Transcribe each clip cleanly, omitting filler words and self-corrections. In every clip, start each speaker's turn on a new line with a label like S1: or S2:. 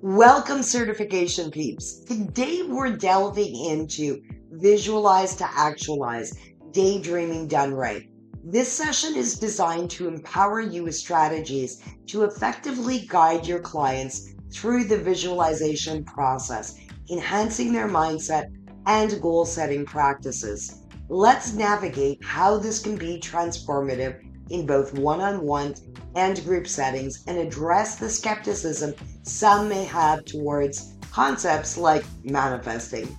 S1: Welcome, certification peeps. Today we're delving into visualize to actualize, daydreaming done right. This session is designed to empower you with strategies to effectively guide your clients through the visualization process, enhancing their mindset and goal setting practices. Let's navigate how this can be transformative in both one-on-one and group settings and address the skepticism some may have towards concepts like manifesting.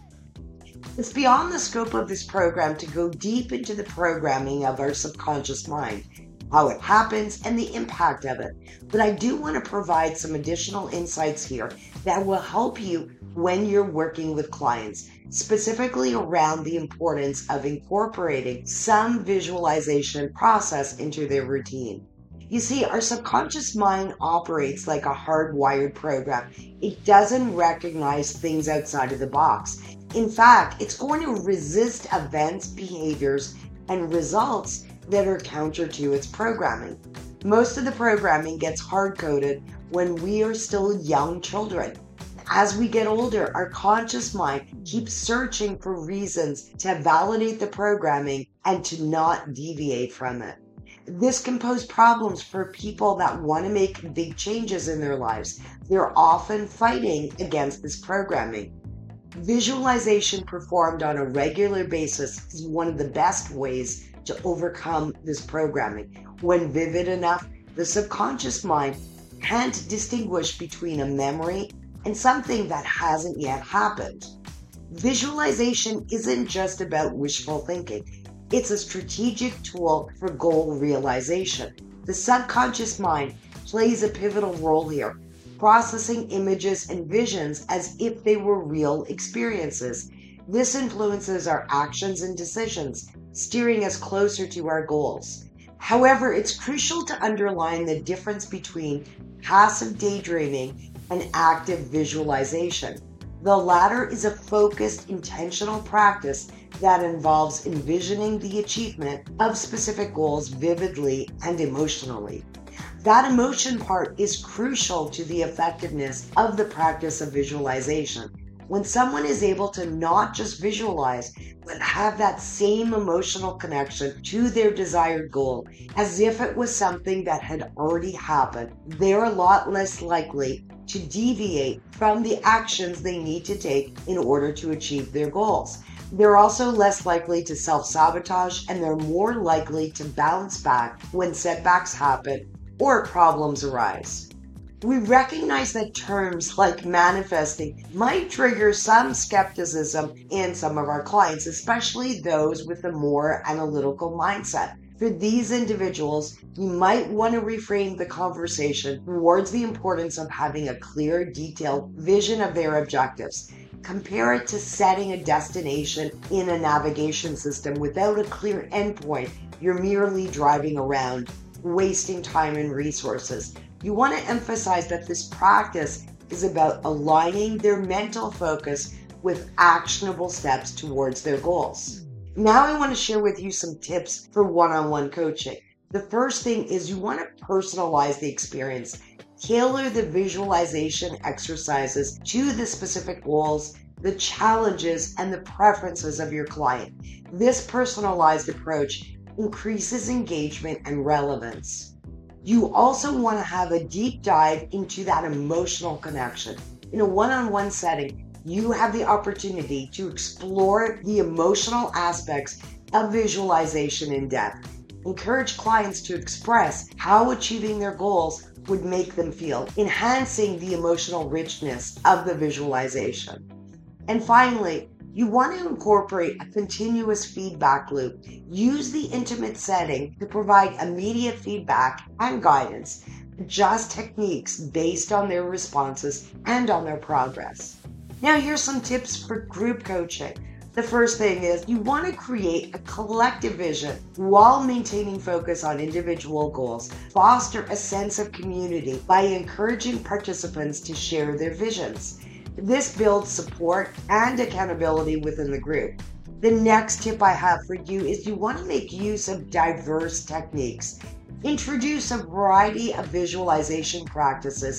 S1: It's beyond the scope of this program to go deep into the programming of our subconscious mind, how it happens, and the impact of it. But I do want to provide some additional insights here that will help you when you're working with clients, specifically around the importance of incorporating some visualization process into their routine. You see, our subconscious mind operates like a hardwired program. It doesn't recognize things outside of the box. In fact, it's going to resist events, behaviors, and results that are counter to its programming. Most of the programming gets hard-coded when we are still young children. As we get older, our conscious mind keeps searching for reasons to validate the programming and to not deviate from it. This can pose problems for people that want to make big changes in their lives. They're often fighting against this programming. Visualization performed on a regular basis is one of the best ways to overcome this programming. When vivid enough, the subconscious mind can't distinguish between a memory and something that hasn't yet happened. Visualization isn't just about wishful thinking. It's a strategic tool for goal realization. The subconscious mind plays a pivotal role here, processing images and visions as if they were real experiences. This influences our actions and decisions, steering us closer to our goals. However, it's crucial to underline the difference between passive daydreaming and active visualization. The latter is a focused, intentional practice that involves envisioning the achievement of specific goals vividly and emotionally. That emotion part is crucial to the effectiveness of the practice of visualization. When someone is able to not just visualize, but have that same emotional connection to their desired goal, as if it was something that had already happened, they're a lot less likely to deviate from the actions they need to take in order to achieve their goals. They're also less likely to self-sabotage, and they're more likely to bounce back when setbacks happen or problems arise. We recognize that terms like manifesting might trigger some skepticism in some of our clients, especially those with a more analytical mindset. For these individuals, you might want to reframe the conversation towards the importance of having a clear, detailed vision of their objectives. Compare it to setting a destination in a navigation system without a clear endpoint. You're merely driving around, wasting time and resources. You want to emphasize that this practice is about aligning their mental focus with actionable steps towards their goals. Now I want to share with you some tips for one-on-one coaching. The first thing is you want to personalize the experience. Tailor the visualization exercises to the specific goals, the challenges, and the preferences of your client. This personalized approach increases engagement and relevance. You also want to have a deep dive into that emotional connection. In a one-on-one setting, you have the opportunity to explore the emotional aspects of visualization in depth. Encourage clients to express how achieving their goals would make them feel, enhancing the emotional richness of the visualization. And finally, you want to incorporate a continuous feedback loop. Use the intimate setting to provide immediate feedback and guidance. Adjust techniques based on their responses and on their progress. Now here's some tips for group coaching. The first thing is you want to create a collective vision while maintaining focus on individual goals. Foster a sense of community by encouraging participants to share their visions. This builds support and accountability within the group. The next tip I have for you is you want to make use of diverse techniques. Introduce a variety of visualization practices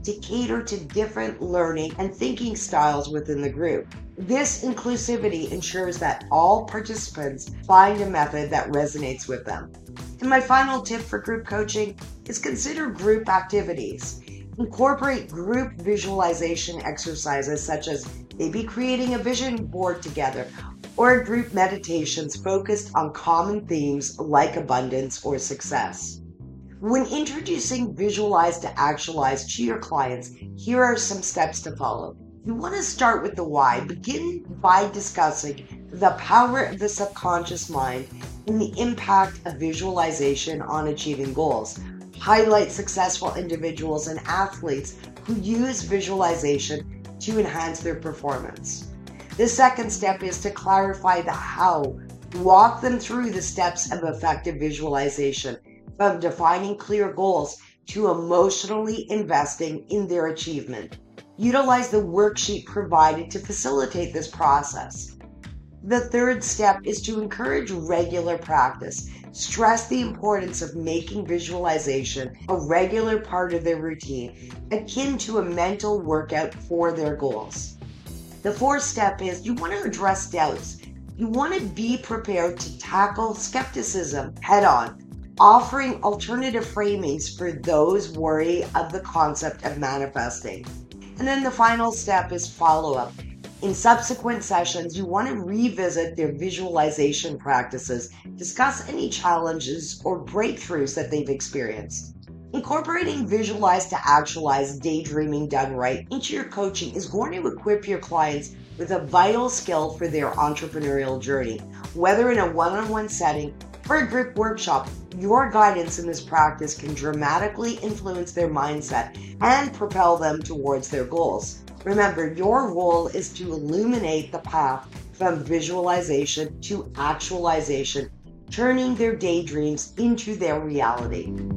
S1: to cater to different learning and thinking styles within the group. This inclusivity ensures that all participants find a method that resonates with them. And my final tip for group coaching is consider group activities. Incorporate group visualization exercises such as maybe creating a vision board together or group meditations focused on common themes like abundance or success. When introducing Visualize to Actualize to your clients, here are some steps to follow. You want to start with the why. Begin by discussing the power of the subconscious mind and the impact of visualization on achieving goals. Highlight successful individuals and athletes who use visualization to enhance their performance. The second step is to clarify the how. Walk them through the steps of effective visualization, from defining clear goals to emotionally investing in their achievement. Utilize the worksheet provided to facilitate this process. The third step is to encourage regular practice. Stress the importance of making visualization a regular part of their routine, akin to a mental workout for their goals. The fourth step is you want to address doubts. You want to be prepared to tackle skepticism head on, offering alternative framings for those worried of the concept of manifesting. And then the final step is follow-up. In subsequent sessions, you want to revisit their visualization practices, discuss any challenges or breakthroughs that they've experienced. Incorporating Visualize to Actualize Daydreaming Done Right into your coaching is going to equip your clients with a vital skill for their entrepreneurial journey. Whether in a one-on-one setting or a group workshop, your guidance in this practice can dramatically influence their mindset and propel them towards their goals. Remember, your role is to illuminate the path from visualization to actualization, turning their daydreams into their reality.